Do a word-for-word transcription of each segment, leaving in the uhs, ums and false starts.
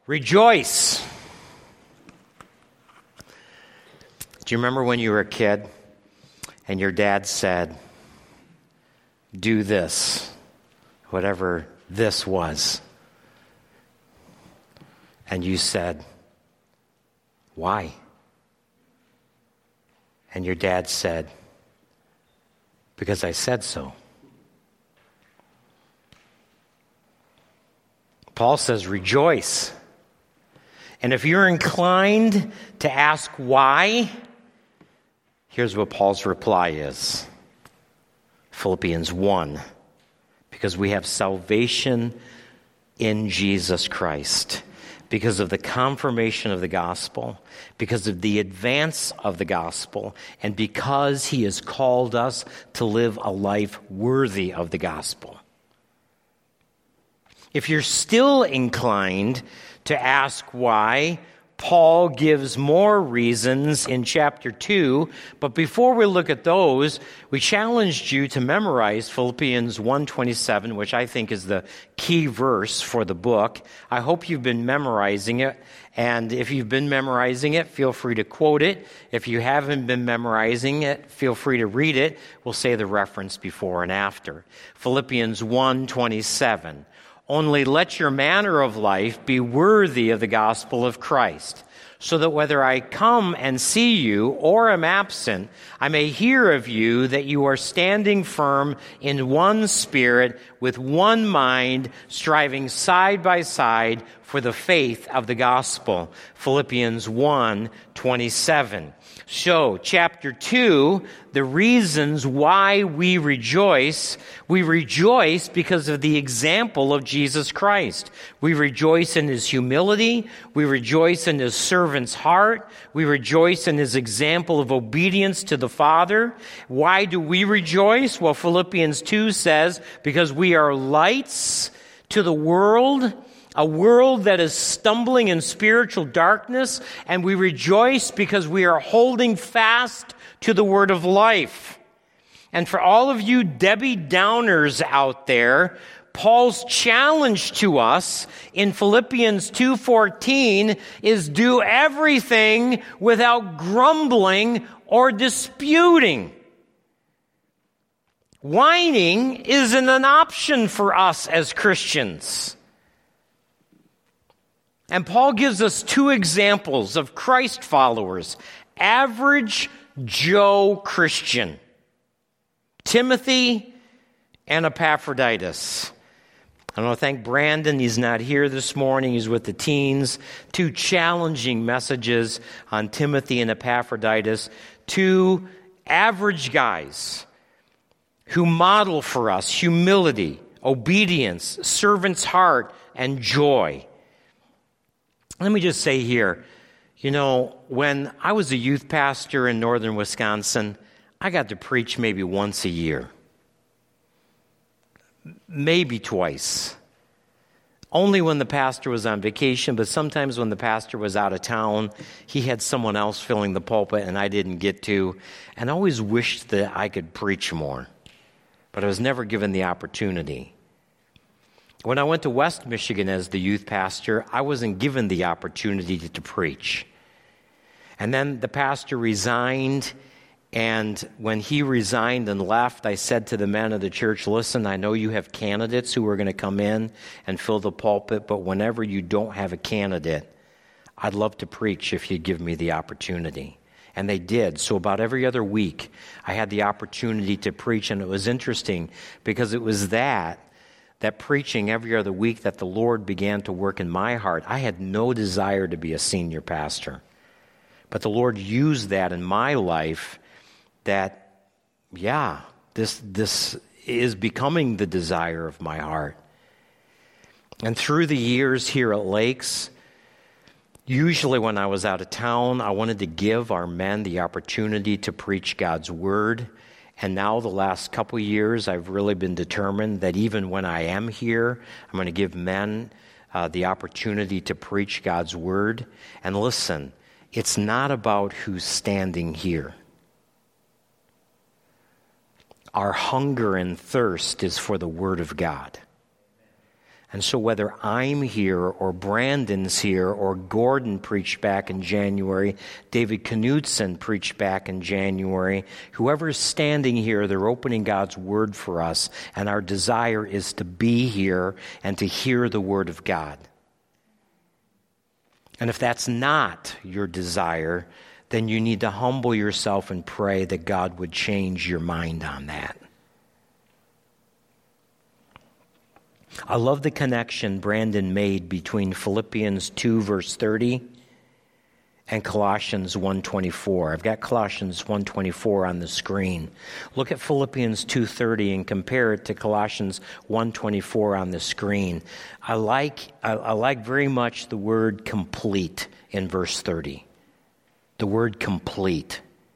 Rejoice. Do you remember when you were a kid and your dad said, do this, whatever this was, and you said, why? And your dad said, because I said so. Paul says, rejoice. And if you're inclined to ask why, here's what Paul's reply is. Philippians one, because we have salvation in Jesus Christ, because of the confirmation of the gospel, because of the advance of the gospel, and because he has called us to live a life worthy of the gospel. If you're still inclined to ask why, Paul gives more reasons in chapter two, but before we look at those, we challenged you to memorize Philippians one twenty-seven, which I think is the key verse for the book. I hope you've been memorizing it, and if you've been memorizing it, feel free to quote it. If you haven't been memorizing it, feel free to read it. We'll say the reference before and after. Philippians one twenty-seven. Only let your manner of life be worthy of the gospel of Christ, so that whether I come and see you or am absent, I may hear of you that you are standing firm in one spirit, with one mind, striving side by side for the faith of the gospel. Philippians one twenty-seven. So, chapter two, the reasons why we rejoice. We rejoice because of the example of Jesus Christ. We rejoice in his humility. We rejoice in his servant's heart. We rejoice in his example of obedience to the Father. Why do we rejoice? Well, Philippians two says, because we are lights to the world, a world that is stumbling in spiritual darkness, and we rejoice because we are holding fast to the word of life. And for all of you Debbie Downers out there, Paul's challenge to us in Philippians two fourteen is do everything without grumbling or disputing. Whining isn't an option for us as Christians. And Paul gives us two examples of Christ followers, average Joe Christian, Timothy and Epaphroditus. I want to thank Brandon. He's not here this morning. He's with the teens. Two challenging messages on Timothy and Epaphroditus. Two average guys who model for us humility, obedience, servant's heart, and joy. Let me just say here, you know, when I was a youth pastor in northern Wisconsin, I got to preach maybe once a year. Maybe twice. Only when the pastor was on vacation, but sometimes when the pastor was out of town, he had someone else filling the pulpit and I didn't get to. And I always wished that I could preach more, but I was never given the opportunity. When I went to West Michigan as the youth pastor, I wasn't given the opportunity to, to preach. And then the pastor resigned, and when he resigned and left, I said to the men of the church, listen, I know you have candidates who are going to come in and fill the pulpit, but whenever you don't have a candidate, I'd love to preach if you'd give me the opportunity. And they did. So about every other week, I had the opportunity to preach, and it was interesting because it was that that preaching every other week that the Lord began to work in my heart. I had no desire to be a senior pastor. But the Lord used that in my life that, yeah, this, this is becoming the desire of my heart. And through the years here at Lakes, usually when I was out of town, I wanted to give our men the opportunity to preach God's word. And now the last couple years, I've really been determined that even when I am here, I'm going to give men uh, the opportunity to preach God's word. And listen, it's not about who's standing here. Our hunger and thirst is for the word of God. And so whether I'm here or Brandon's here or Gordon preached back in January, David Knudsen preached back in January, whoever is standing here, they're opening God's word for us. And our desire is to be here and to hear the word of God. And if that's not your desire, then you need to humble yourself and pray that God would change your mind on that. I love the connection Brandon made between Philippians two, verse thirty, and Colossians one twenty-four. I've got Colossians one twenty-four on the screen. Look at Philippians two thirty and compare it to Colossians one twenty-four on the screen. I like, I, I like very much the word complete in verse thirty. The word complete.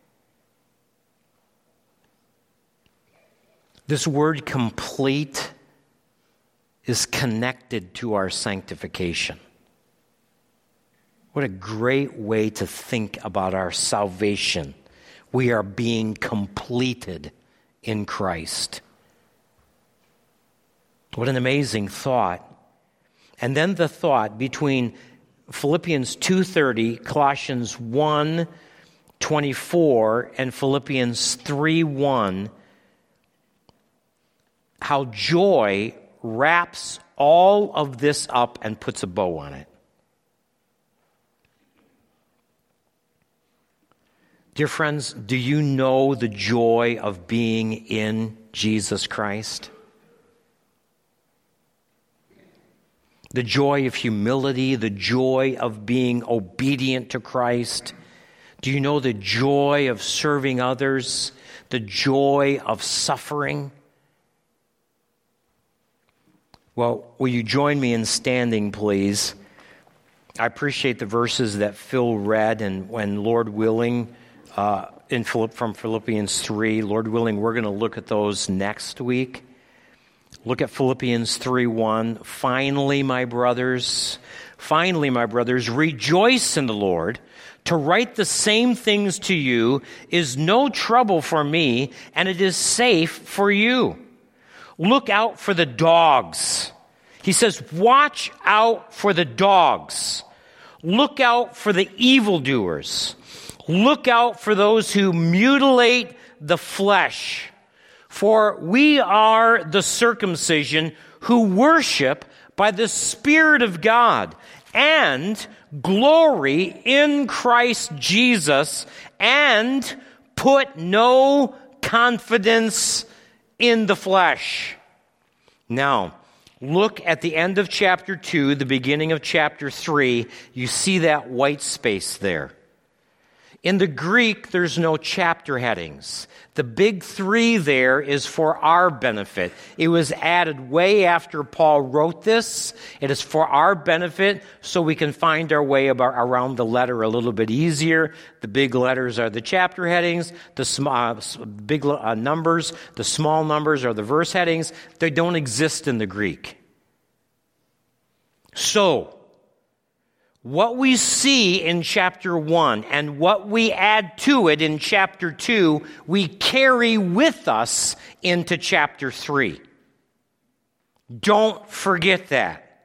This word complete is connected to our sanctification. What a great way to think about our salvation. We are being completed in Christ. What an amazing thought. And then the thought between Philippians two thirty, Colossians one twenty-four, and Philippians three one, how joy wraps all of this up and puts a bow on it. Dear friends, do you know the joy of being in Jesus Christ? The joy of humility, the joy of being obedient to Christ. Do you know the joy of serving others? The joy of suffering? Well, will you join me in standing, please? I appreciate the verses that Phil read, and when Lord willing, uh, in Philipp, from Philippians three, Lord willing, we're going to look at those next week. Look at Philippians three one. Finally, my brothers, finally, my brothers, rejoice in the Lord. To write the same things to you is no trouble for me, and it is safe for you. Look out for the dogs. He says, watch out for the dogs. Look out for the evildoers. Look out for those who mutilate the flesh. For we are the circumcision who worship by the Spirit of God and glory in Christ Jesus and put no confidence in the flesh. Now, look at the end of chapter two, the beginning of chapter three. You see that white space there. In the Greek, there's no chapter headings. The big three there is for our benefit. It was added way after Paul wrote this. It is for our benefit so we can find our way about, around the letter a little bit easier. The big letters are the chapter headings. The sm- uh, big uh, numbers, the small numbers are the verse headings. They don't exist in the Greek. So, what we see in chapter one and what we add to it in chapter two, we carry with us into chapter three. Don't forget that.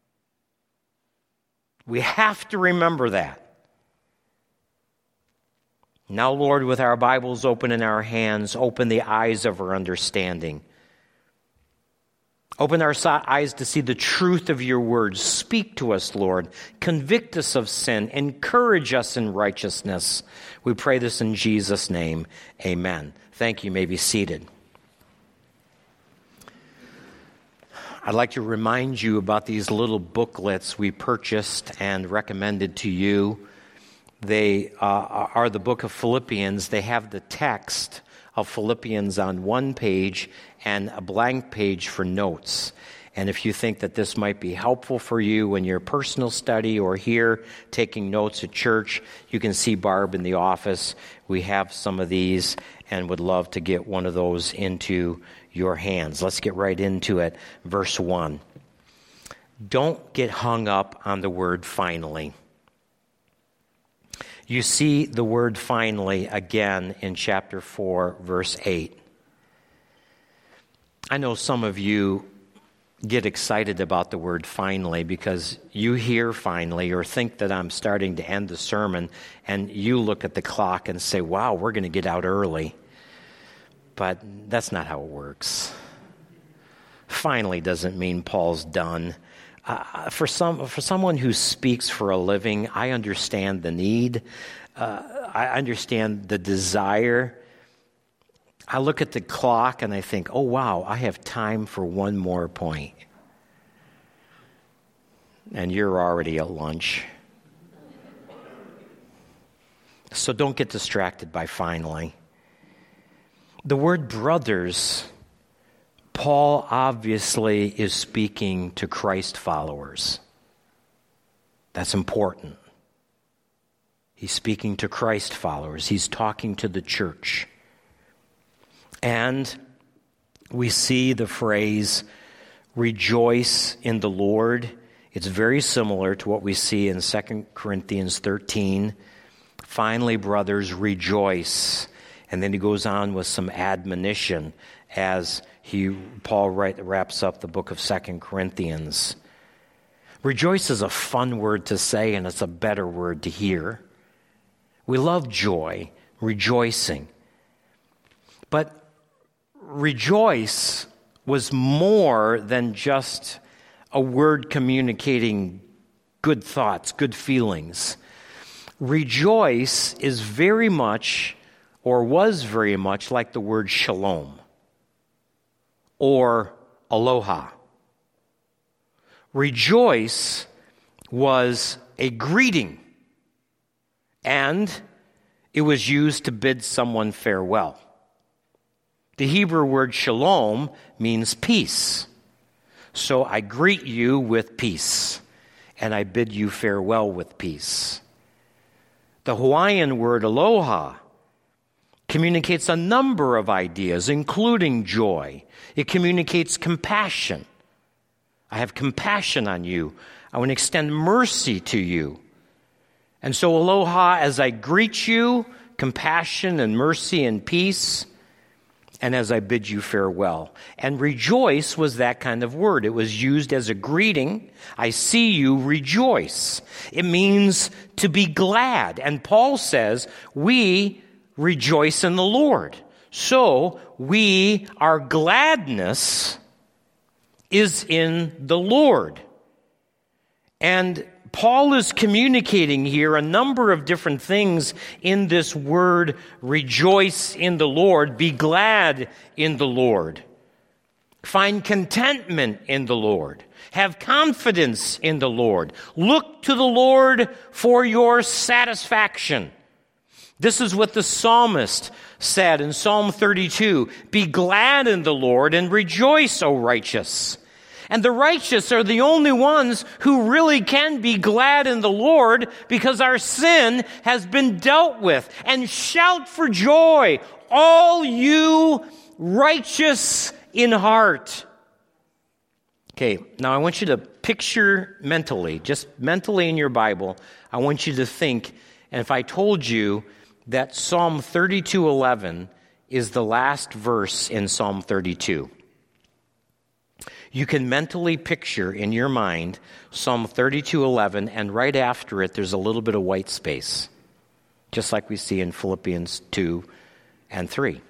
We have to remember that. Now, Lord, with our Bibles open in our hands, open the eyes of our understanding. Open our eyes to see the truth of your words. Speak to us, Lord. Convict us of sin. Encourage us in righteousness. We pray this in Jesus' name. Amen. Thank you. You may be seated. I'd like to remind you about these little booklets we purchased and recommended to you. They uh, are the book of Philippians. They have the text of Philippians on one page and a blank page for notes. And if you think that this might be helpful for you in your personal study or here taking notes at church, you can see Barb in the office. We have some of these and would love to get one of those into your hands. Let's get right into it. Verse one. Don't get hung up on the word finally. You see the word finally again in chapter four, verse eight. I know some of you get excited about the word finally because you hear finally or think that I'm starting to end the sermon and you look at the clock and say, wow, we're going to get out early. But that's not how it works. Finally doesn't mean Paul's done. Uh, for some, for someone who speaks for a living, I understand the need. Uh, I understand the desire. I look at the clock and I think, oh, wow, I have time for one more point. And you're already at lunch. So don't get distracted by finally. The word brothers, Paul obviously is speaking to Christ followers. That's important. He's speaking to Christ followers. He's talking to the church. And we see the phrase, rejoice in the Lord. It's very similar to what we see in Second Corinthians thirteen. Finally, brothers, rejoice. And then he goes on with some admonition as he Paul write, wraps up the book of Second Corinthians. Rejoice is a fun word to say, and it's a better word to hear. We love joy, rejoicing. But rejoice was more than just a word communicating good thoughts, good feelings. Rejoice is very much, or was very much, like the word shalom or aloha. Rejoice was a greeting, and it was used to bid someone farewell. The Hebrew word shalom means peace. So I greet you with peace, and I bid you farewell with peace. The Hawaiian word aloha communicates a number of ideas, including joy. It communicates compassion. I have compassion on you. I want to extend mercy to you. And so aloha, as I greet you, compassion and mercy and peace, and as I bid you farewell. And rejoice was that kind of word. It was used as a greeting. I see you, rejoice. It means to be glad. And Paul says, we rejoice in the Lord. So we, our gladness is in the Lord. And Paul is communicating here a number of different things in this word, rejoice in the Lord, be glad in the Lord, find contentment in the Lord, have confidence in the Lord, look to the Lord for your satisfaction. This is what the psalmist said in Psalm thirty-two, be glad in the Lord and rejoice, O righteous. And the righteous are the only ones who really can be glad in the Lord because our sin has been dealt with. And shout for joy, all you righteous in heart. Okay, now I want you to picture mentally, just mentally in your Bible, I want you to think, and if I told you that Psalm thirty-two eleven is the last verse in Psalm thirty-two. You can mentally picture in your mind Psalm thirty-two eleven, and right after it, there's a little bit of white space, just like we see in Philippians two and three.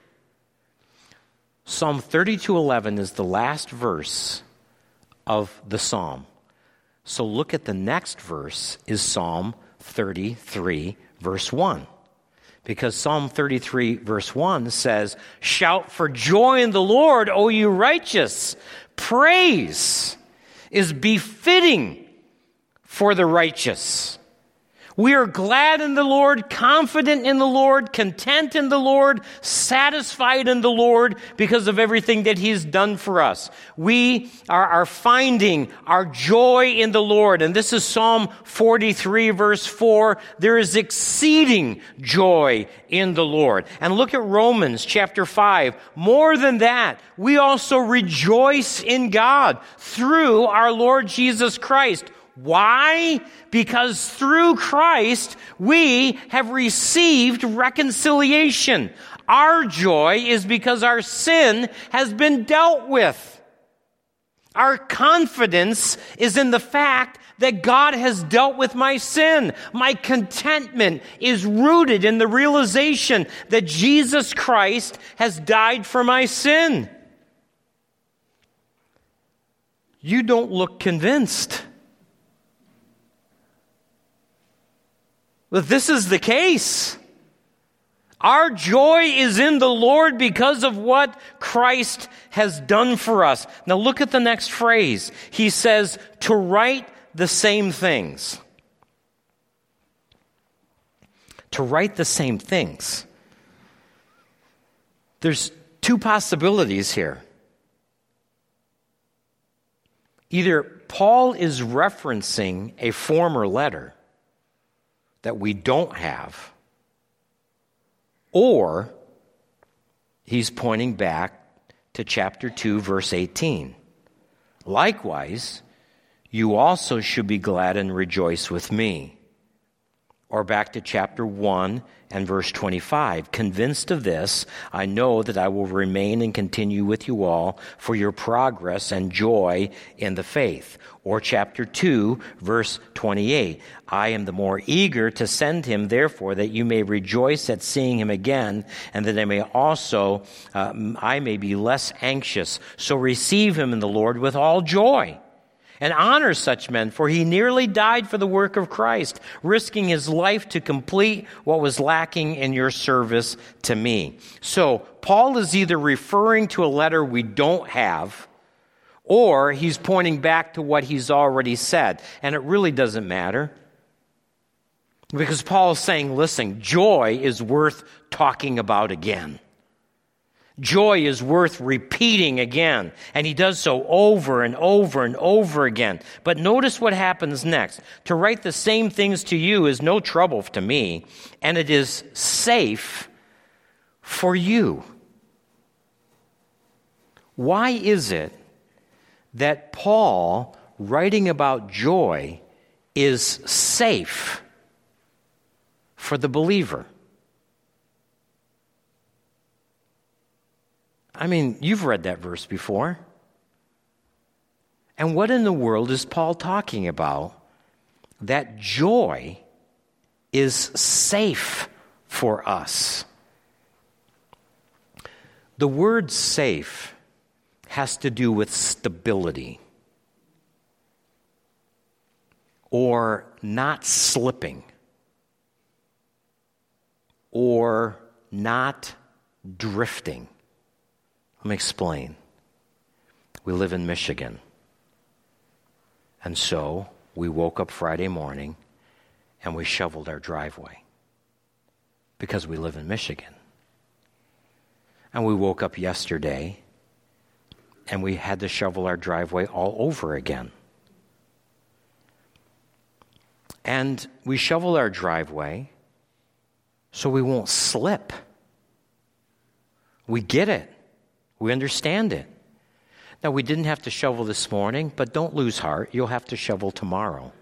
Psalm thirty-two eleven is the last verse of the psalm. So look at the next verse is Psalm thirty-three, verse one. Because Psalm thirty-three, verse one says, shout for joy in the Lord, O you righteous. Praise is befitting for the righteous. We are glad in the Lord, confident in the Lord, content in the Lord, satisfied in the Lord because of everything that He's done for us. We are, are finding our joy in the Lord. And this is Psalm forty-three, verse four. There is exceeding joy in the Lord. And look at Romans chapter five. More than that, we also rejoice in God through our Lord Jesus Christ. Why? Because through Christ, we have received reconciliation. Our joy is because our sin has been dealt with. Our confidence is in the fact that God has dealt with my sin. My contentment is rooted in the realization that Jesus Christ has died for my sin. You don't look convinced. But this is the case. Our joy is in the Lord because of what Christ has done for us. Now look at the next phrase. He says, to write the same things. To write the same things. There's two possibilities here. Either Paul is referencing a former letter that we don't have, or he's pointing back to chapter two, verse eighteen. Likewise, you also should be glad and rejoice with me. Or back to chapter one and verse twenty-five. Convinced of this, I know that I will remain and continue with you all for your progress and joy in the faith. Or chapter two, verse twenty-eight. I am the more eager to send him, therefore, that you may rejoice at seeing him again, and that I may also, uh, I may be less anxious. So receive him in the Lord with all joy. And honor such men, for he nearly died for the work of Christ, risking his life to complete what was lacking in your service to me. So, Paul is either referring to a letter we don't have, or he's pointing back to what he's already said. And it really doesn't matter. Because Paul is saying, listen, joy is worth talking about again. Joy is worth repeating again. And he does so over and over and over again. But notice what happens next. To write the same things to you is no trouble to me, and it is safe for you. Why is it that Paul, writing about joy, is safe for the believer? I mean, you've read that verse before. And what in the world is Paul talking about? That joy is safe for us. The word safe has to do with stability or not slipping or not drifting. Let me explain. We live in Michigan. And so we woke up Friday morning and we shoveled our driveway because we live in Michigan. And we woke up yesterday and we had to shovel our driveway all over again. And we shovel our driveway so we won't slip. We get it. We understand it. Now, we didn't have to shovel this morning, but don't lose heart. You'll have to shovel tomorrow.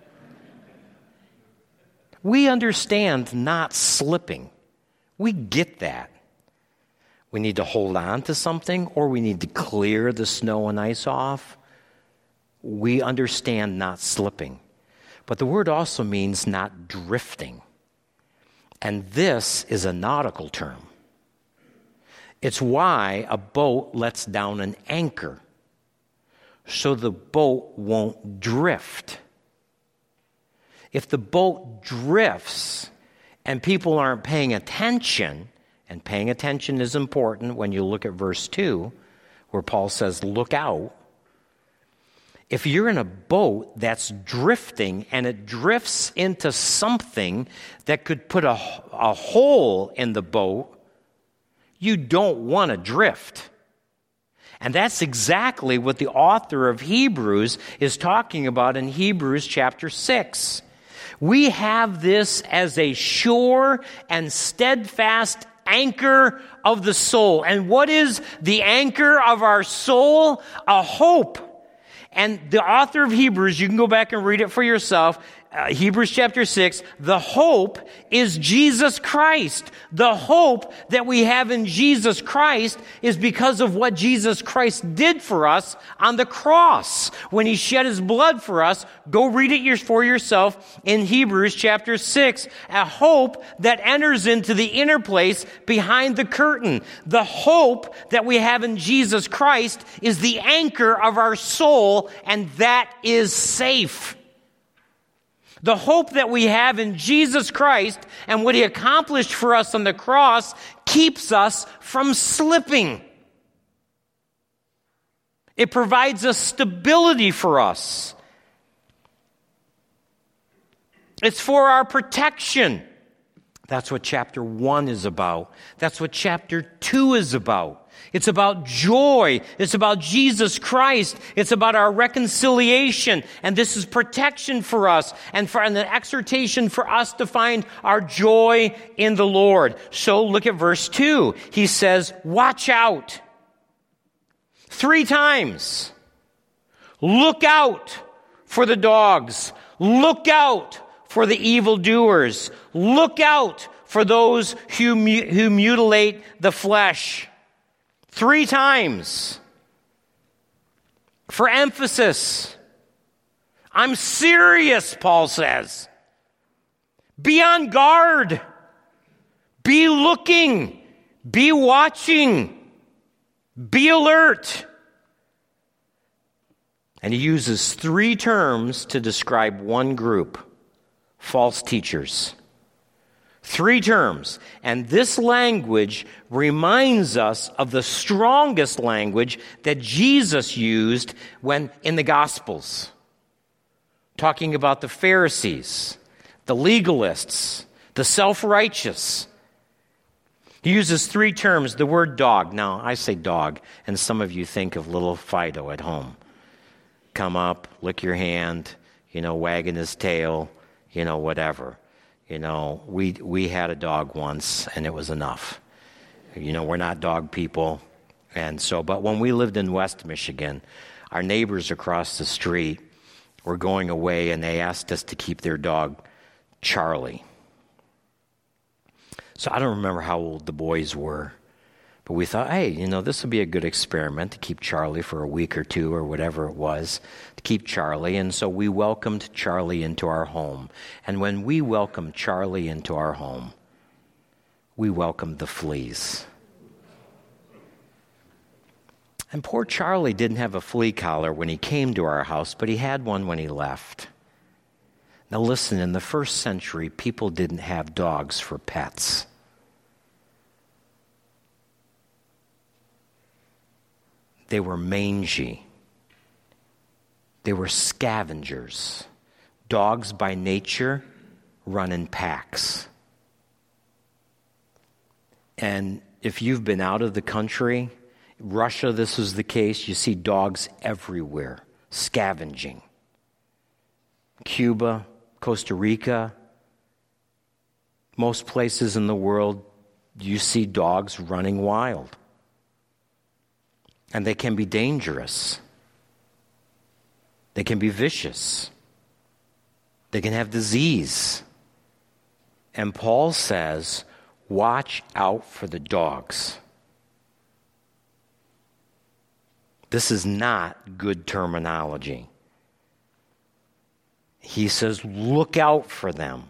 We understand not slipping. We get that. We need to hold on to something, or we need to clear the snow and ice off. We understand not slipping. But the word also means not drifting. And this is a nautical term. It's why a boat lets down an anchor, so the boat won't drift. If the boat drifts and people aren't paying attention, and paying attention is important when you look at verse two, where Paul says, look out. If you're in a boat that's drifting and it drifts into something that could put a, a hole in the boat, you don't want to drift. And that's exactly what the author of Hebrews is talking about in Hebrews chapter six. We have this as a sure and steadfast anchor of the soul. And what is the anchor of our soul? A hope. And the author of Hebrews, you can go back and read it for yourself, uh, Hebrews chapter six, the hope is Jesus Christ. The hope that we have in Jesus Christ is because of what Jesus Christ did for us on the cross when he shed his blood for us. Go read it for yourself in Hebrews chapter six. A hope that enters into the inner place behind the curtain. The hope that we have in Jesus Christ is the anchor of our soul, and that is safe. The hope that we have in Jesus Christ and what he accomplished for us on the cross keeps us from slipping. It provides a stability for us. It's for our protection. That's what chapter one is about. That's what chapter two is about. It's about joy. It's about Jesus Christ. It's about our reconciliation. And this is protection for us and for an exhortation for us to find our joy in the Lord. So look at verse two. He says, watch out. Three times. Look out for the dogs. Look out for the evildoers. Look out for those who, mu- who mutilate the flesh. Three times. For emphasis. I'm serious, Paul says. Be on guard. Be looking. Be watching. Be alert. And he uses three terms to describe one group. False teachers. Three terms. And this language reminds us of the strongest language that Jesus used when in the Gospels. Talking about the Pharisees, the legalists, the self-righteous. He uses three terms. The word dog. Now, I say dog, and some of you think of little Fido at home. Come up, lick your hand, you know, wagging his tail, you know, whatever. You know, we we had a dog once, and it was enough. You know, we're not dog people. And so, but when we lived in West Michigan, our neighbors across the street were going away, and they asked us to keep their dog, Charlie. So I don't remember how old the boys were, but we thought, hey, you know, this would be a good experiment to keep Charlie for a week or two or whatever it was, to keep Charlie. And so we welcomed Charlie into our home. And when we welcomed Charlie into our home, we welcomed the fleas. And poor Charlie didn't have a flea collar when he came to our house, but he had one when he left. Now listen, in the first century, people didn't have dogs for pets. They were mangy. They were scavengers. Dogs by nature run in packs. And if you've been out of the country, Russia, this is the case, you see dogs everywhere, scavenging. Cuba, Costa Rica, most places in the world, you see dogs running wild. And they can be dangerous. They can be vicious. They can have disease. And Paul says, watch out for the dogs. This is not good terminology. He says, look out for them.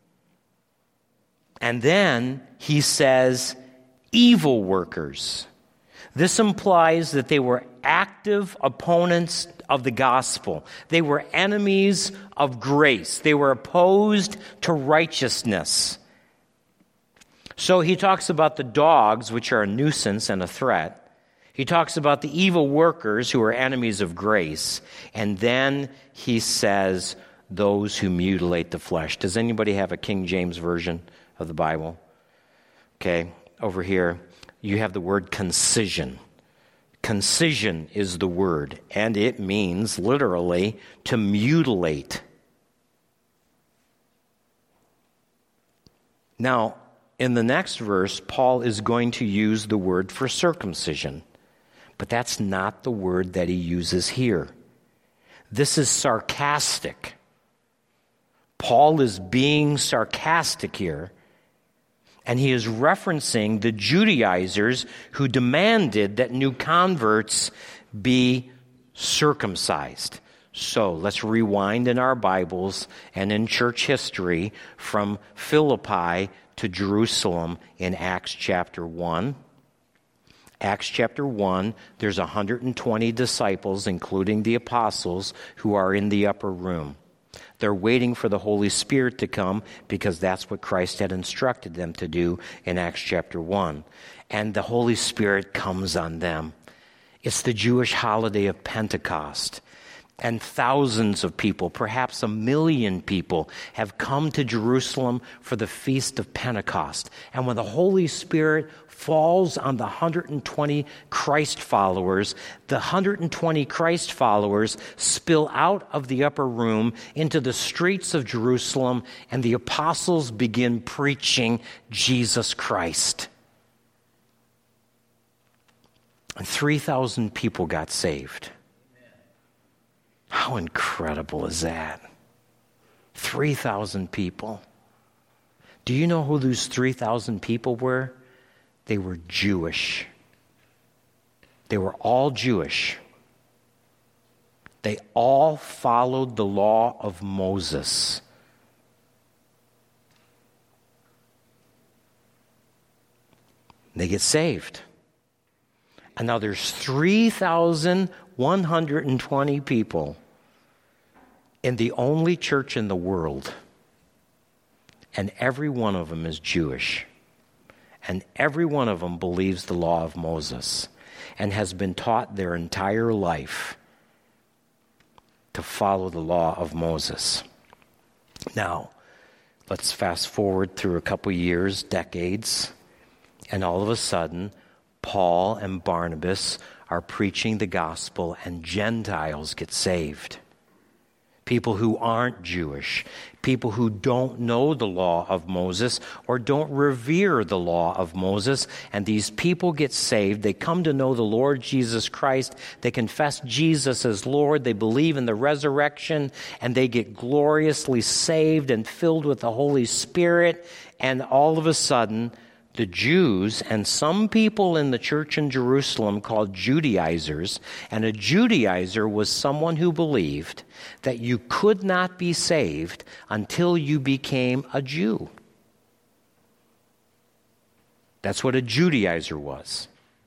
And then he says, evil workers. This implies that they were active opponents of the gospel. They were enemies of grace. They were opposed to righteousness. So he talks about the dogs, which are a nuisance and a threat. He talks about the evil workers who are enemies of grace. And then he says, those who mutilate the flesh. Does anybody have a King James version of the Bible? Okay, over here. You have the word concision. Concision is the word, and it means literally to mutilate. Now, in the next verse, Paul is going to use the word for circumcision, but that's not the word that he uses here. This is sarcastic. Paul is being sarcastic here, and he is referencing the Judaizers who demanded that new converts be circumcised. So let's rewind in our Bibles and in church history from Philippi to Jerusalem in Acts chapter one. Acts chapter one, there's one hundred twenty disciples, including the apostles, who are in the upper room. They're waiting for the Holy Spirit to come because that's what Christ had instructed them to do in Acts chapter one. And the Holy Spirit comes on them. It's the Jewish holiday of Pentecost. And thousands of people, perhaps a million people, have come to Jerusalem for the Feast of Pentecost. And when the Holy Spirit falls on the one hundred twenty Christ followers, the one hundred twenty Christ followers spill out of the upper room into the streets of Jerusalem, and the apostles begin preaching Jesus Christ. And three thousand people got saved. How incredible is that? three thousand people. Do you know who those three thousand people were? They were Jewish. They were all Jewish. They all followed the law of Moses. They get saved. And now there's three thousand one hundred twenty people in the only church in the world. And every one of them is Jewish. And every one of them believes the law of Moses and has been taught their entire life to follow the law of Moses. Now, let's fast forward through a couple years, decades, and all of a sudden, Paul and Barnabas are preaching the gospel and Gentiles get saved. People who aren't Jewish, people who don't know the law of Moses or don't revere the law of Moses, and these people get saved. They come to know the Lord Jesus Christ. They confess Jesus as Lord. They believe in the resurrection, and they get gloriously saved and filled with the Holy Spirit. And all of a sudden, the Jews and some people in the church in Jerusalem called Judaizers, and a Judaizer was someone who believed that you could not be saved until you became a Jew. That's what a Judaizer was.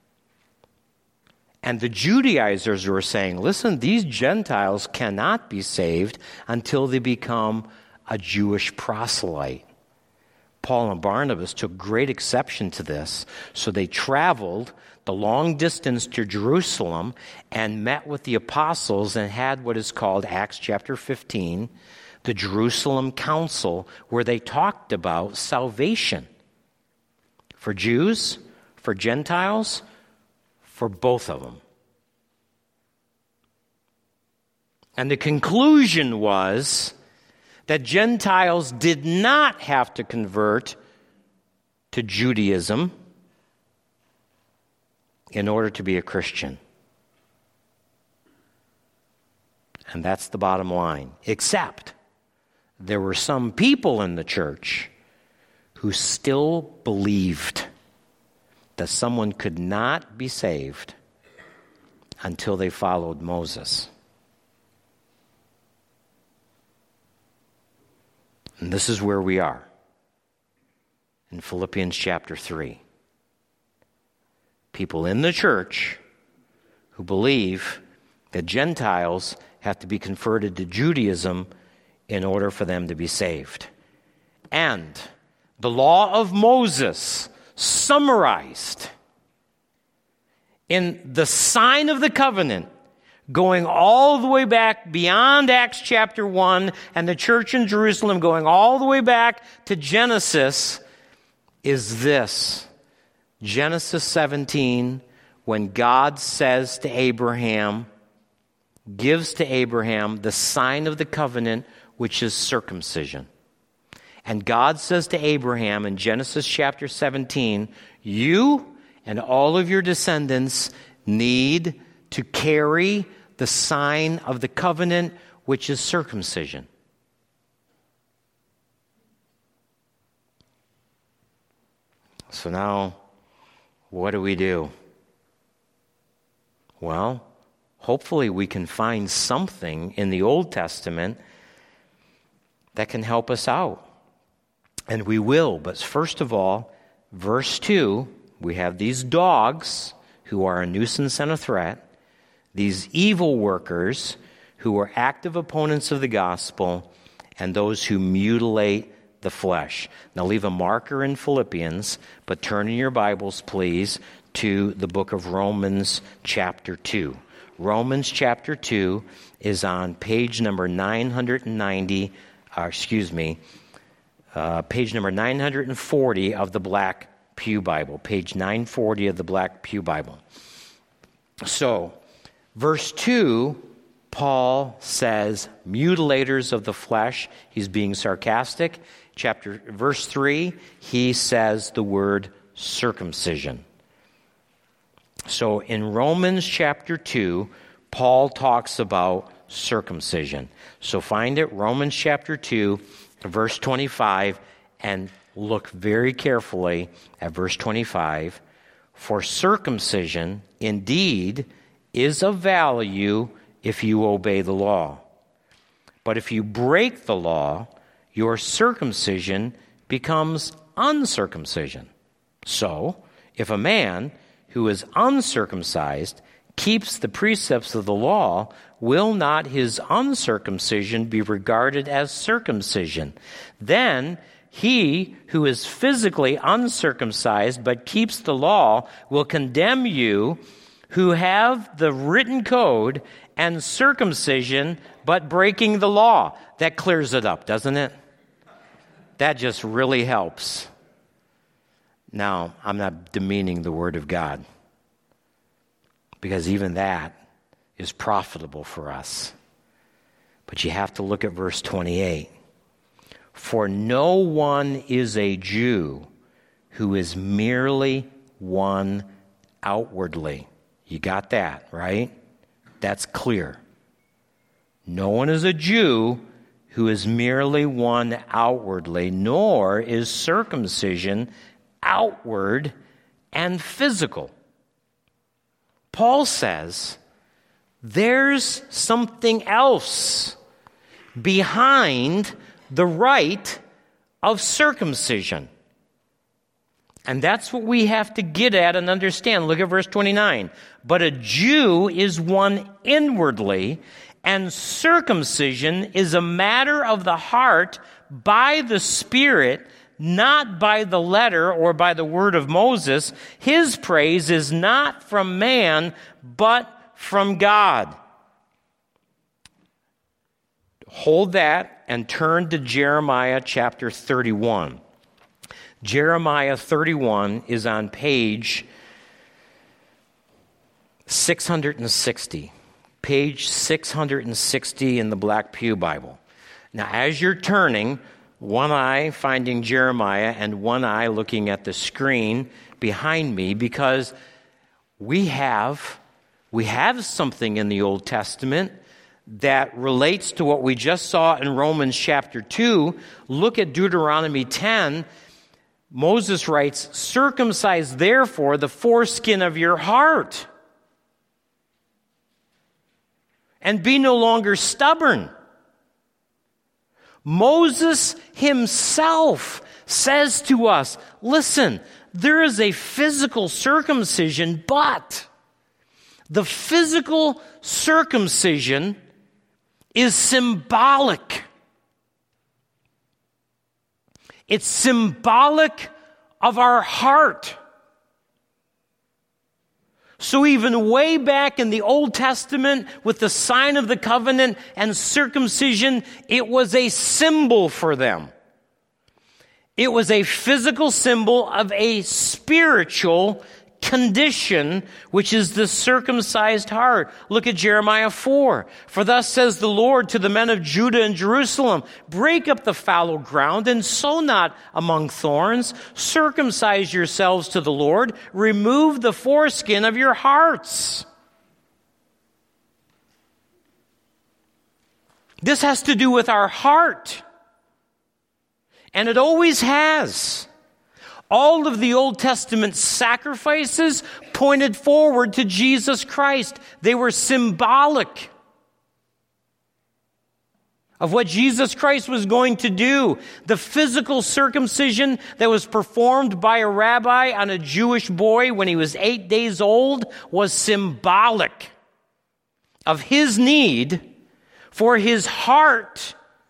And the Judaizers were saying, listen, these Gentiles cannot be saved until they become a Jewish proselyte. Paul and Barnabas took great exception to this, so they traveled the long distance to Jerusalem and met with the apostles and had what is called Acts chapter fifteen, the Jerusalem Council, where they talked about salvation for Jews, for Gentiles, for both of them. And the conclusion was that Gentiles did not have to convert to Judaism in order to be a Christian. And that's the bottom line. Except there were some people in the church who still believed that someone could not be saved until they followed Moses. And this is where we are in Philippians chapter three. People in the church who believe that Gentiles have to be converted to Judaism in order for them to be saved. And the law of Moses summarized in the sign of the covenant, going all the way back beyond Acts chapter one and the church in Jerusalem, going all the way back to Genesis, is this. Genesis seventeen, when God says to Abraham, gives to Abraham the sign of the covenant, which is circumcision. And God says to Abraham in Genesis chapter seventeen, you and all of your descendants need to carry the sign of the covenant, which is circumcision. So now, what do we do? Well, hopefully we can find something in the Old Testament that can help us out. And we will. But first of all, verse two, we have these dogs who are a nuisance and a threat, these evil workers who are active opponents of the gospel, and those who mutilate the flesh. Now leave a marker in Philippians, but turn in your Bibles, please, to the book of Romans chapter two. Romans chapter two is on page number nine hundred ninety, uh, excuse me, uh, page number nine hundred forty of the Black Pew Bible. Page nine forty of the Black Pew Bible. So, verse two, Paul says, mutilators of the flesh. He's being sarcastic. Chapter, verse three, he says the word circumcision. So in Romans chapter two, Paul talks about circumcision. So find it, Romans chapter two, verse twenty-five, and look very carefully at verse twenty-five. For circumcision indeed is of value if you obey the law. But if you break the law, your circumcision becomes uncircumcision. So, if a man who is uncircumcised keeps the precepts of the law, will not his uncircumcision be regarded as circumcision? Then he who is physically uncircumcised but keeps the law will condemn you who have the written code and circumcision but breaking the law. That clears it up, doesn't it? That just really helps. Now, I'm not demeaning the Word of God, because even that is profitable for us. But you have to look at verse twenty-eight. For no one is a Jew who is merely one outwardly. You got that, right? That's clear. No one is a Jew who is merely one outwardly, nor is circumcision outward and physical. Paul says there's something else behind the rite of circumcision. And that's what we have to get at and understand. Look at verse twenty-nine. But a Jew is one inwardly, and circumcision is a matter of the heart by the Spirit, not by the letter or by the word of Moses. His praise is not from man, but from God. Hold that and turn to Jeremiah chapter thirty-one. Jeremiah thirty-one is on page six hundred sixty. Page six hundred sixty in the Black Pew Bible. Now, as you're turning, one eye finding Jeremiah and one eye looking at the screen behind me, because we have, we have something in the Old Testament that relates to what we just saw in Romans chapter two. Look at Deuteronomy ten. Moses writes, circumcise therefore the foreskin of your heart, and be no longer stubborn. Moses himself says to us, listen, there is a physical circumcision, but the physical circumcision is symbolic. It's symbolic of our heart. So even way back in the Old Testament, with the sign of the covenant and circumcision, it was a symbol for them. It was a physical symbol of a spiritual condition, which is the circumcised heart. Look at Jeremiah four. For thus says the Lord to the men of Judah and Jerusalem, break up the fallow ground and sow not among thorns. Circumcise yourselves to the Lord. Remove the foreskin of your hearts. This has to do with our heart. And it always has. All of the Old Testament sacrifices pointed forward to Jesus Christ. They were symbolic of what Jesus Christ was going to do. The physical circumcision that was performed by a rabbi on a Jewish boy when he was eight days old was symbolic of his need for his heart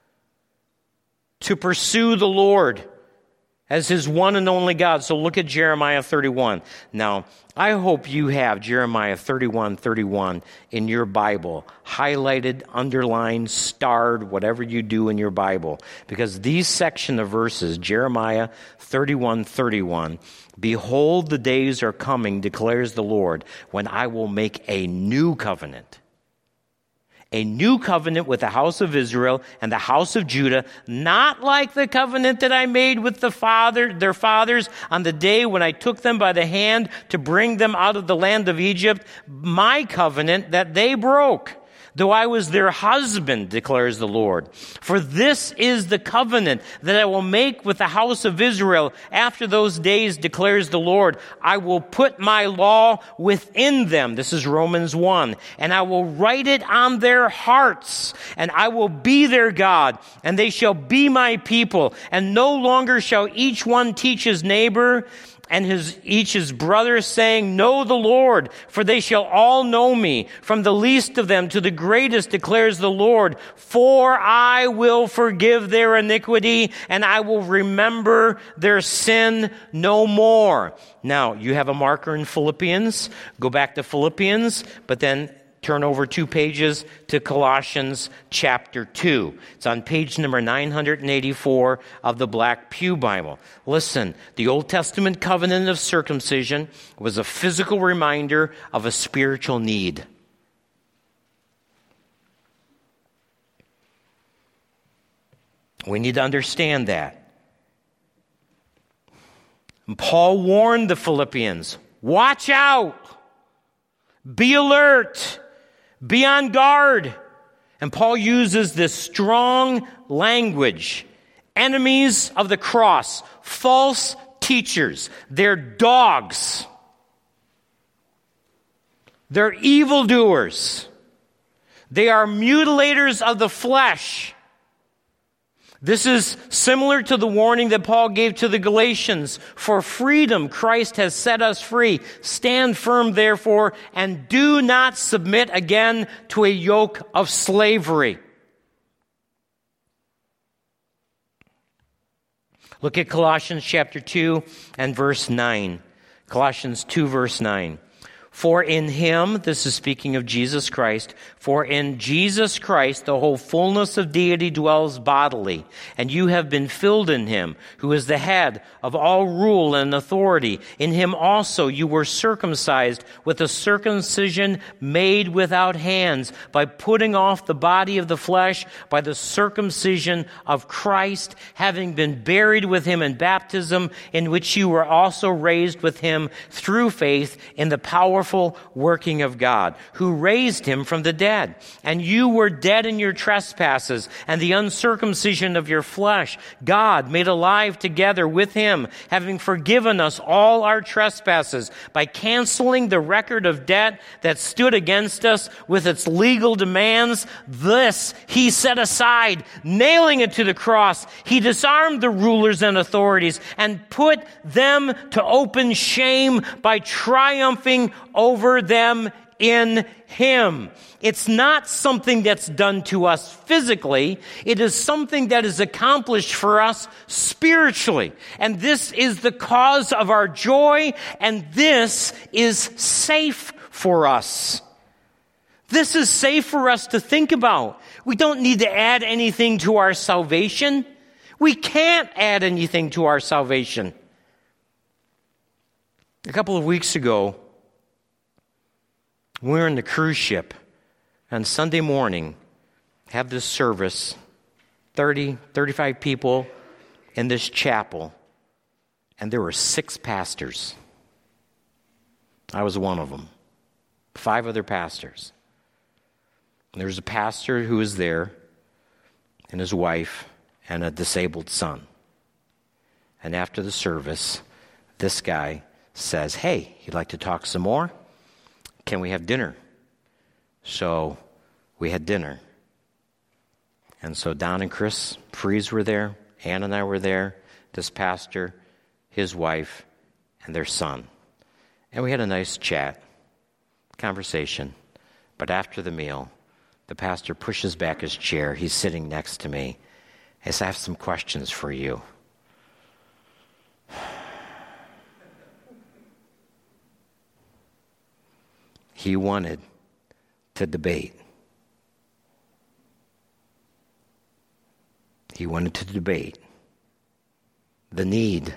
to pursue the Lord as his one and only God. So look at Jeremiah thirty-one. Now, I hope you have Jeremiah thirty-one thirty-one in your Bible, highlighted, underlined, starred, whatever you do in your Bible. Because these section of verses, Jeremiah thirty-one thirty-one, behold, the days are coming, declares the Lord, when I will make a new covenant. A new covenant with the house of Israel and the house of Judah, not like the covenant that I made with the father, their fathers on the day when I took them by the hand to bring them out of the land of Egypt, my covenant that they broke, though I was their husband, declares the Lord. For this is the covenant that I will make with the house of Israel after those days, declares the Lord. I will put my law within them. This is Romans one. And I will write it on their hearts, and I will be their God, and they shall be my people. And no longer shall each one teach his neighbor and his each his brother, saying, know the Lord, for they shall all know me, from the least of them to the greatest, declares the Lord. For I will forgive their iniquity, and I will remember their sin no more. Now, you have a marker in Philippians. Go back to Philippians, but then turn over two pages to Colossians chapter two. It's on page number nine eighty-four of the Black Pew Bible. Listen, the Old Testament covenant of circumcision was a physical reminder of a spiritual need. We need to understand that. And Paul warned the Philippians, watch out, be alert, be on guard. And Paul uses this strong language. Enemies of the cross, false teachers, they're dogs. They're evildoers. They are mutilators of the flesh. This is similar to the warning that Paul gave to the Galatians. For freedom, Christ has set us free. Stand firm, therefore, and do not submit again to a yoke of slavery. Look at Colossians chapter two and verse nine. Colossians two, verse nine. For in him, this is speaking of Jesus Christ, for in Jesus Christ the whole fullness of deity dwells bodily, and you have been filled in him, who is the head of all rule and authority. In him also you were circumcised with a circumcision made without hands, by putting off the body of the flesh by the circumcision of Christ, having been buried with him in baptism, in which you were also raised with him through faith in the powerful working of God, who raised him from the dead. And you were dead in your trespasses and the uncircumcision of your flesh. God made alive together with him, having forgiven us all our trespasses by canceling the record of debt that stood against us with its legal demands. This he set aside, nailing it to the cross. He disarmed the rulers and authorities and put them to open shame by triumphing over them in him. It's not something that's done to us physically. It is something that is accomplished for us spiritually. And this is the cause of our joy, and this is safe for us. This is safe for us to think about. We don't need to add anything to our salvation. We can't add anything to our salvation. A couple of weeks ago, we were in the cruise ship, and Sunday morning, have this service, thirty, thirty-five people in this chapel, and there were six pastors. I was one of them. Five other pastors. And there was a pastor who was there, and his wife, and a disabled son. And after the service, This guy says, hey, you'd like to talk some more? Can we have dinner? So we had dinner. And so Don and Chris Freeze were there. Ann and I were there. This pastor, his wife, and their son. And we had a nice chat, conversation. But after the meal, the pastor pushes back his chair. He's sitting next to me. He says, I have some questions for you. He wanted to debate. He wanted to debate the need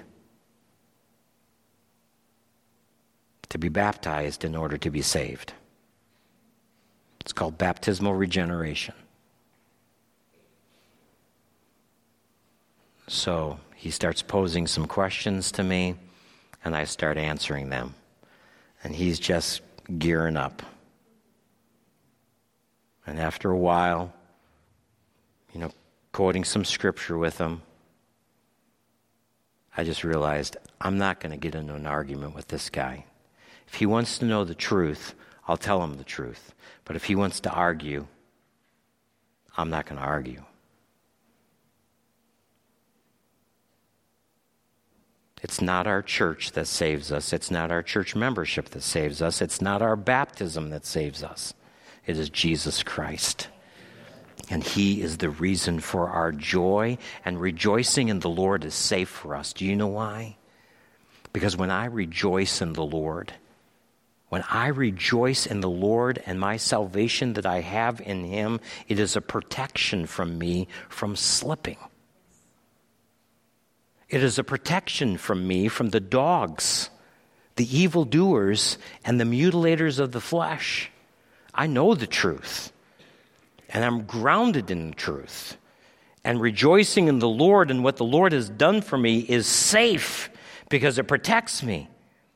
to be baptized in order to be saved. It's called baptismal regeneration. So he starts posing some questions to me, and I start answering them. And he's just gearing up. And after a while, you know, quoting some scripture with him, I just realized I'm not going to get into an argument with this guy. If he wants to know the truth, I'll tell him the truth. But if he wants to argue, I'm not going to argue. It's not our church that saves us. It's not our church membership that saves us. It's not our baptism that saves us. It is Jesus Christ. And he is the reason for our joy, and rejoicing in the Lord is safe for us. Do you know why? Because when I rejoice in the Lord, when I rejoice in the Lord and my salvation that I have in him, it is a protection from me from slipping. It is a protection from me from the dogs, the evildoers, and the mutilators of the flesh. I know the truth, and I'm grounded in the truth. And rejoicing in the Lord and what the Lord has done for me is safe because it protects me.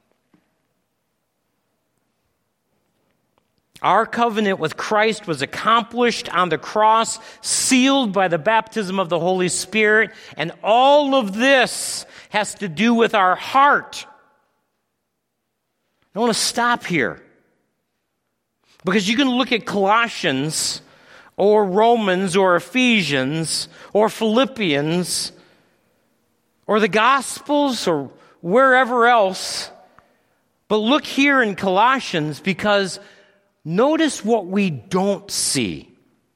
Our covenant with Christ was accomplished on the cross, sealed by the baptism of the Holy Spirit, and all of this has to do with our heart. I want to stop here, because you can look at Colossians or Romans or Ephesians or Philippians or the Gospels or wherever else, but look here in Colossians, because notice what we don't see.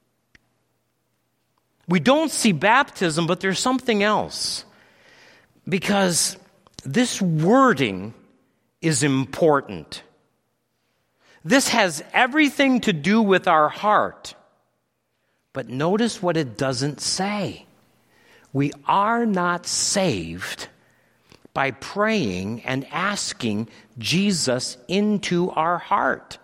We don't see baptism, but there's something else. Because this wording is important. This has everything to do with our heart. But notice what it doesn't say. We are not saved by praying and asking Jesus into our heart.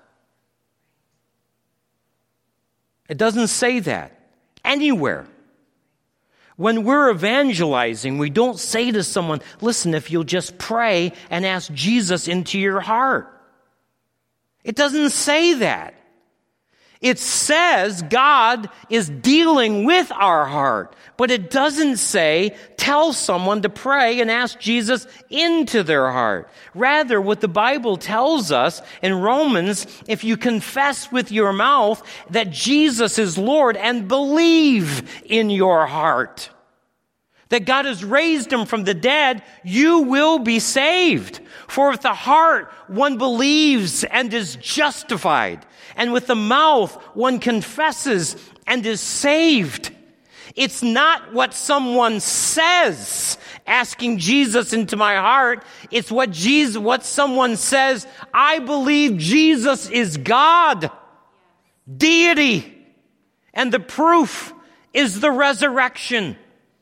It doesn't say that anywhere. When we're evangelizing, we don't say to someone, listen, if you'll just pray and ask Jesus into your heart. It doesn't say that. It says God is dealing with our heart, but it doesn't say tell someone to pray and ask Jesus into their heart. Rather, what the Bible tells us in Romans, if you confess with your mouth that Jesus is Lord and believe in your heart that God has raised him from the dead, you will be saved. For with the heart one believes and is justified, and with the mouth one confesses and is saved. It's not what someone says, asking Jesus into my heart. It's what Jesus, what someone says, I believe Jesus is God, deity, and the proof is the resurrection.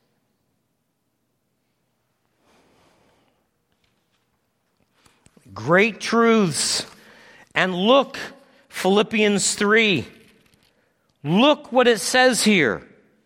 Great truths. And look, Philippians three. Look what it says here.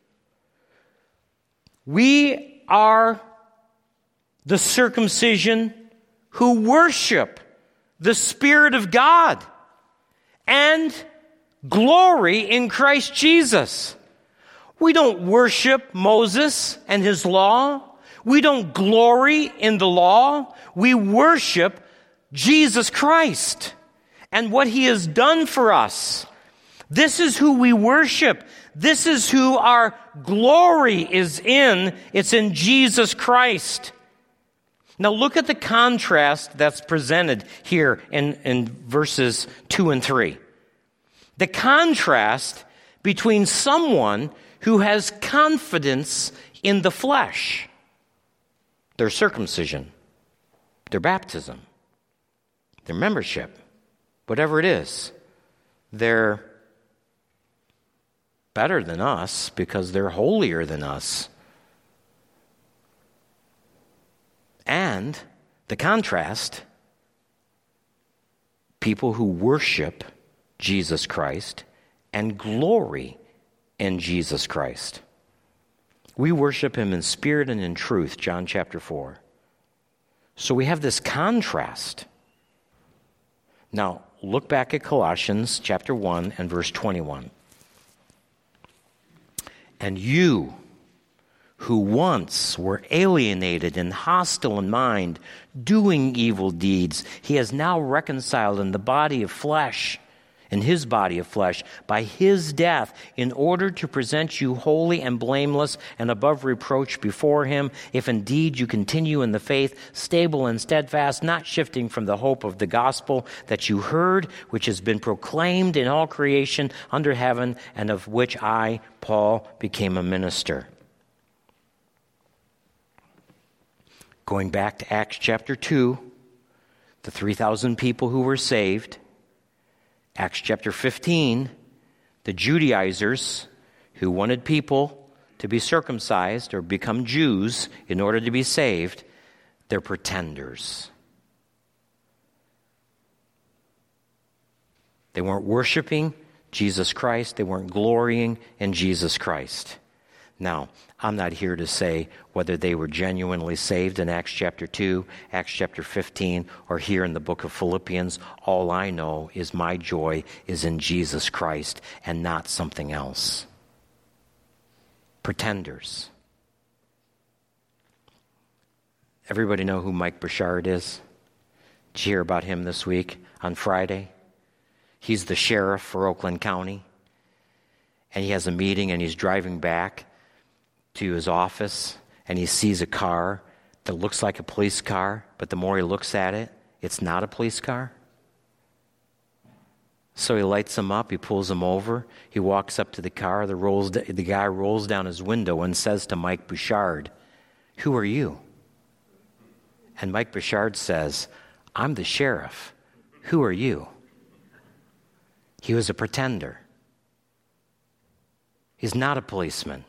We are the circumcision who worship the Spirit of God and glory in Christ Jesus. We don't worship Moses and his law. We don't glory in the law. We worship Jesus Christ and what he has done for us. This is who we worship. This is who our glory is in. It's in Jesus Christ. Now look at the contrast that's presented here in, in verses two and three. The contrast between someone who has confidence in the flesh, their circumcision, their baptism, their membership, whatever it is, they're better than us because they're holier than us. And the contrast, people who worship Jesus Christ and glory in Jesus Christ. We worship him in spirit and in truth, John chapter four. So we have this contrast. Now, look back at Colossians chapter one and verse twenty-one. And you, who once were alienated and hostile in mind, doing evil deeds, he has now reconciled in the body of flesh, in his body of flesh, by his death, in order to present you holy and blameless and above reproach before him, if indeed you continue in the faith, stable and steadfast, not shifting from the hope of the gospel that you heard, which has been proclaimed in all creation under heaven, and of which I, Paul, became a minister. Going back to Acts chapter two, the three thousand people who were saved. Acts chapter fifteen, the Judaizers who wanted people to be circumcised or become Jews in order to be saved, they're pretenders. They weren't worshiping Jesus Christ. They weren't glorying in Jesus Christ. Now, I'm not here to say whether they were genuinely saved in Acts chapter two, Acts chapter fifteen, or here in the book of Philippians. All I know is my joy is in Jesus Christ and not something else. Pretenders. Everybody know who Mike Bouchard is? Did you hear about him this week on Friday? He's the sheriff for Oakland County. And he has a meeting and he's driving back to his office, and he sees a car that looks like a police car, but the more he looks at it, it's not a police car. So he lights him up, he pulls him over, he walks up to the car, the, rolls, the guy rolls down his window and says to Mike Bouchard, "Who are you?" And Mike Bouchard says, "I'm the sheriff. Who are you?" He was a pretender. He's not a policeman.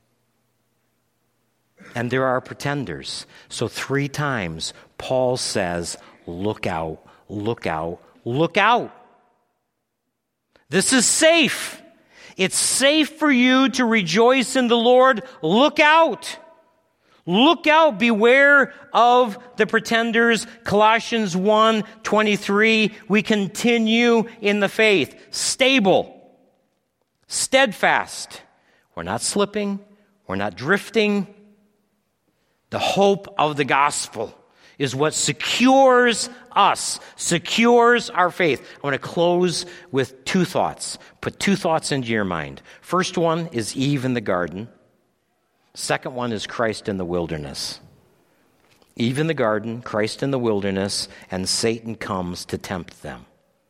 And there are pretenders. So three times Paul says, look out, look out, look out. This is safe. It's safe for you to rejoice in the Lord. Look out. Look out. Beware of the pretenders. Colossians one twenty-three, we continue in the faith. Stable. Steadfast. We're not slipping. We're not drifting. The hope of the gospel is what secures us, secures our faith. I want to close with two thoughts. Put two thoughts into your mind. First one is Eve in the garden. Second one is Christ in the wilderness. Eve in the garden, Christ in the wilderness, and Satan comes to tempt them.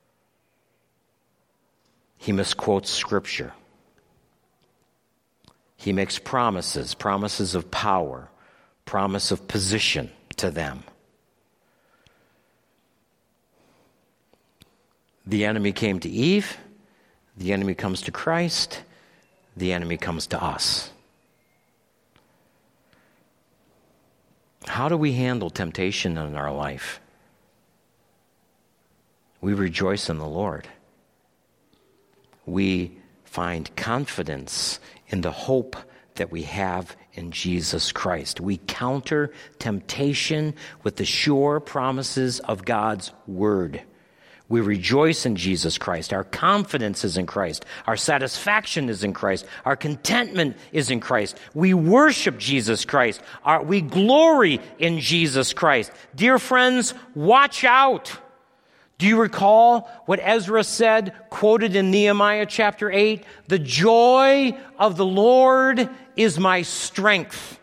He misquotes Scripture. He makes promises, promises of power, promise of position to them. The enemy came to Eve. The enemy comes to Christ. The enemy comes to us. How do we handle temptation in our life? We rejoice in the Lord. We find confidence in the hope that we have in Jesus Christ. We counter temptation with the sure promises of God's word. We rejoice in Jesus Christ. Our confidence is in Christ. Our satisfaction is in Christ. Our contentment is in Christ. We worship Jesus Christ. Our, we glory in Jesus Christ. Dear friends, watch out. Do you recall what Ezra said, quoted in Nehemiah chapter eight? The joy of the Lord is my strength.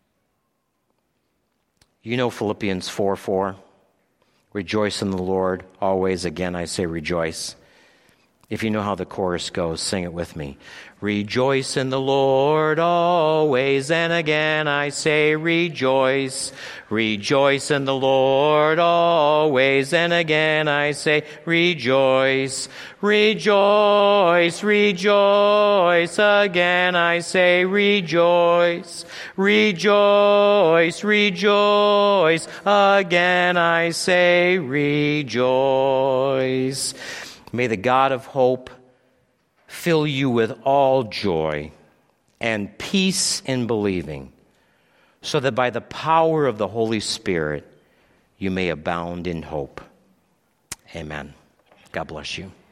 You know Philippians four four. Rejoice in the Lord always. Again, I say rejoice. If you know how the chorus goes, sing it with me. Rejoice in the Lord always, and again I say rejoice. Rejoice in the Lord always, and again I say rejoice. Rejoice, rejoice, again I say rejoice. Rejoice, rejoice, again I say rejoice. May the God of hope fill you with all joy and peace in believing, so that by the power of the Holy Spirit you may abound in hope. Amen. God bless you.